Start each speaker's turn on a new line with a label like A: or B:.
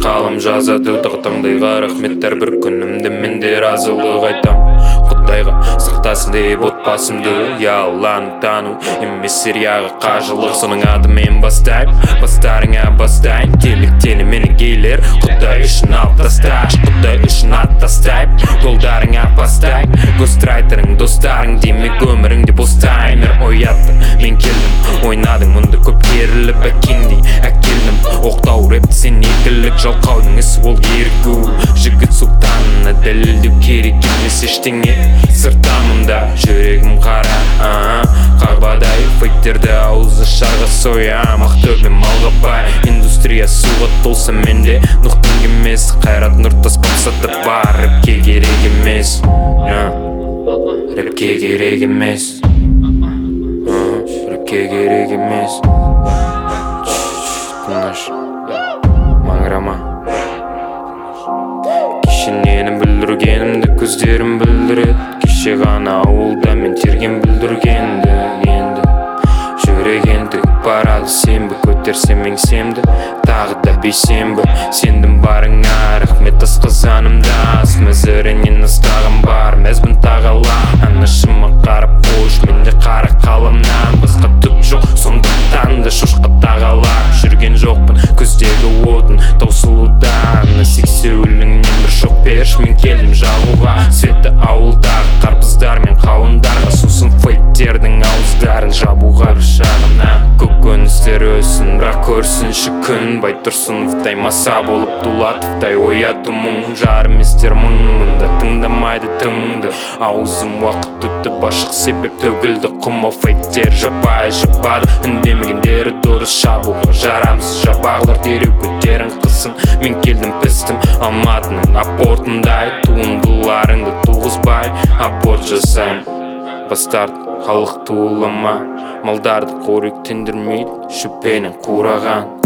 A: қалам жазады таңдайға рахметтер бір күнімді менде разылық айтам Құдайға сақтасын деп отбасымды Алланы тану емес серияға қажылық соның атымен бастарыңа бастайын Келіктелі мені кейлер Құдай үшін алып тастайын Құдай үшін ат тастайын Қолдарыңа бастайын Гострайтерің достарың демек өміріңде бос таймер Ояттың мен келдім ойнадың мұнда көп керіліп әкеңдей әкелдім Оқтау рэпті сен екілік жалқаудың ісі ол ерігу Жігіт сұлтанына дәлелдеу керек емес ештеңе Сыртамында жүрегім қара Қарбадай фейктерді ауызы шарға соям Ақтөбе малғабай индустрия суға толса менде Нұқтың емес қайрат нұртас мақсаты бар Рэпке керек емес Рэпке керек емес Рэпке керек емес Тыныш маңырама Кеше нені бүлдіргенімді көздерім білдіреді Кеше ғана ауылда мен терген бүлдіргенді Енді жүреген тігіп барады сенбі Көтерсем еңсемді тағы да бейсенбі Сендім барыңа рахмет асқазанымда ас Мәзірінен ыстағым бар мәзбін тағала Анашыма қарап қош менде қара қаламнан Басқа түк жоқ сондықтан да шошқа тағалап Жүрген жоқпын көздегі отын таусылудан Сексеуіліңнен бір шоқ берш мен келдім жағуға Светті ауылдағы қарпыздар мен қауындарға Сосын фейктердің ауыздарын жабуға Жағымнан көкөністер өсін бірақ көрсінші күн Байтұрсыновтай маса болып Дулатовтай ояту мұң Жарым естер мұңымында тыңдамайды тыңды Аузым уақыт өтті башық себеп төгілді Құма фейктер жабады Үндемегендері дұрыс шабуға Жарамсыз жабағылар дереу көтерін қысын Мен келдім пістім Алматының апортындай Туындыларыңды туғызбай апорт жасайын Бастарды халық туылама Малдарды қоректендірмейді Шөпенен қураған